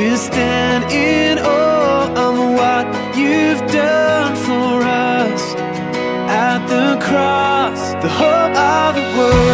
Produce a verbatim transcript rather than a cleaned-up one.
we'll stand in awe of what you've done for us. At the cross, the hope of the world.